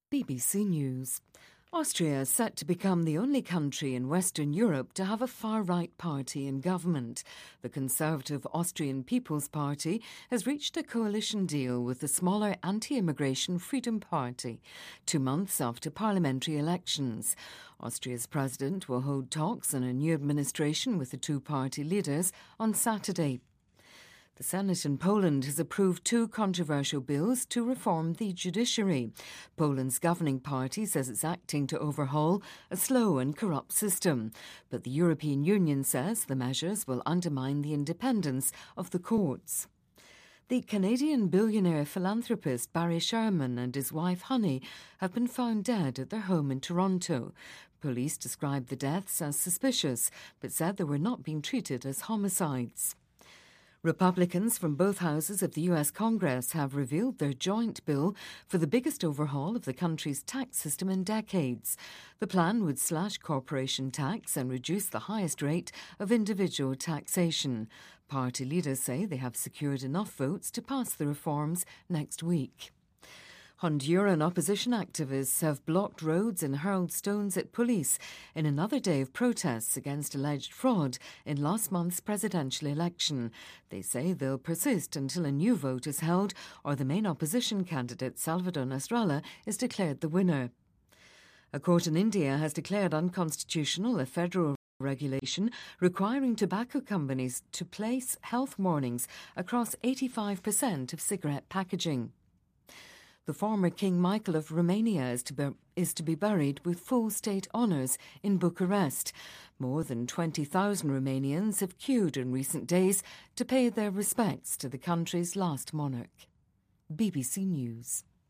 BBC News. Austria is set to become the only country in Western Europe to have a far-right party in government. The Conservative Austrian People's Party has reached a coalition deal with the smaller anti-immigration Freedom Party, 2 months after parliamentary elections. Austria's president will hold talks on a new administration with the two party leaders on Saturday. The Senate in Poland has approved 2 controversial bills to reform the judiciary. Poland's governing party says it's acting to overhaul a slow and corrupt system. But the European Union says the measures will undermine the independence of the courts. The Canadian billionaire philanthropist Barry Sherman and his wife Honey have been found dead at their home in Toronto. Police described the deaths as suspicious, but said they were not being treated as homicides. Republicans from both houses of the US Congress have revealed their joint bill for the biggest overhaul of the country's tax system in decades. The plan would slash corporation tax and reduce the highest rate of individual taxation. Party leaders say they have secured enough votes to pass the reforms next week. Honduran opposition activists have blocked roads and hurled stones at police in another day of protests against alleged fraud in last month's presidential election. They say they'll persist until a new vote is held or the main opposition candidate, Salvador Nasrallah, is declared the winner. A court in India has declared unconstitutional a federal regulation requiring tobacco companies to place health warnings across 85% of cigarette packaging. The former King Michael of Romania is to be buried with full state honours in Bucharest. More than 20,000 Romanians have queued in recent days to pay their respects to the country's last monarch. BBC News.